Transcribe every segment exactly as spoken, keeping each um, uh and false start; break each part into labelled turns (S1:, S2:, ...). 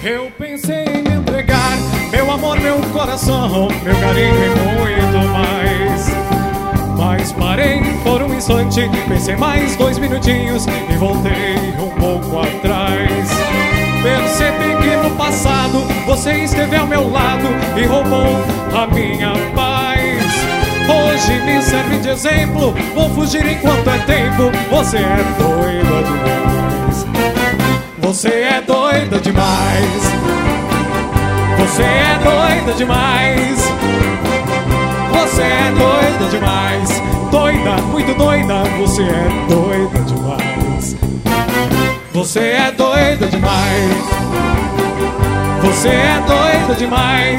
S1: Eu pensei em me entregar, meu amor, meu coração, meu carinho e muito mais. Mas parei por um instante, pensei mais dois minutinhos e voltei um pouco atrás. Percebi que no passado você esteve ao meu lado e roubou a minha paz. Hoje me serve de exemplo, vou fugir enquanto é tempo. Você é doida demais. Você é doida demais. Você é doida demais. Você é doida demais. Doida, muito doida. Você é doida demais. Você é doida demais. Você é doida demais.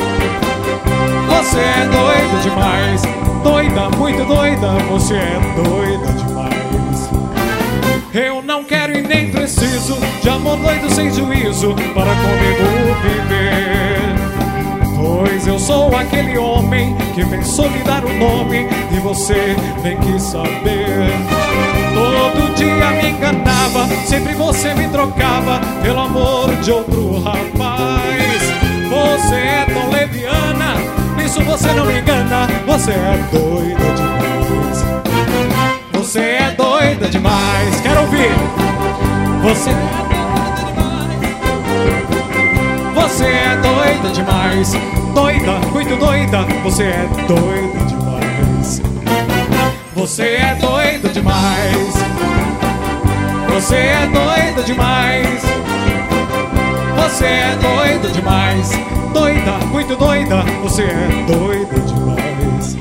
S1: Você é doida demais. Doida, muito doida. Você é doida demais. Eu não quero e nem preciso de amor doido sem juízo para comigo viver. Pois eu sou aquele homem que pensou lhe dar um nome e você nem quis saber. Todo dia me enganava, sempre você me trocava pelo amor de outro rapaz. Você é tão leviana, nisso você não me engana. Você é doida demais. Você é doida demais. Quero ouvir. Você é doida demais. Você é doida demais. Doida, muito doida. Você é doida demais. Você é doida demais. Você é doida demais. Você é doida demais. Doida, muito doida. Você é doida demais.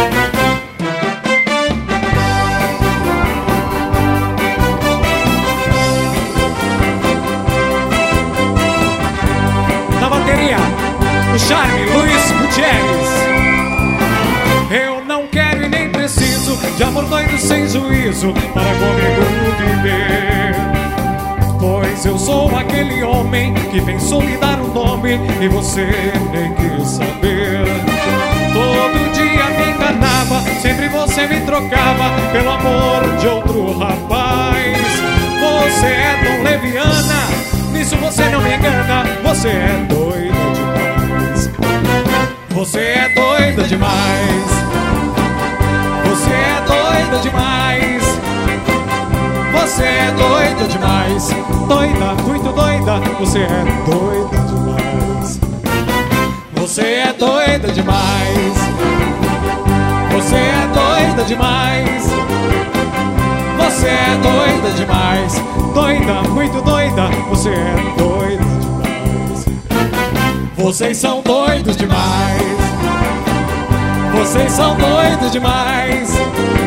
S1: Na bateria, o charme, Luiz Gutierrez. Eu não quero e nem preciso de amor doido sem juízo para comigo viver. Pois eu sou aquele homem que pensou lhe dar um nome e você nem quis saber. Todo dia me enganava, sempre você me trocava pelo amor de outro rapaz. Você é tão leviana, nisso você não me engana. Você é doida demais. Você é doida demais. Você é doida demais. Você é doida demais. Doida, muito doida. Você é doida demais. Você é doida demais. Você é doida demais. Você é doida demais. Doida, muito doida. Você é doida demais. Vocês são doidos demais. Vocês são doidos demais.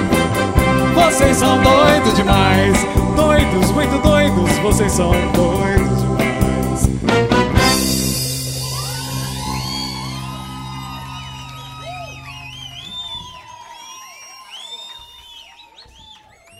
S1: Vocês são doidos demais. Doidos, muito doidos. Vocês são doidos.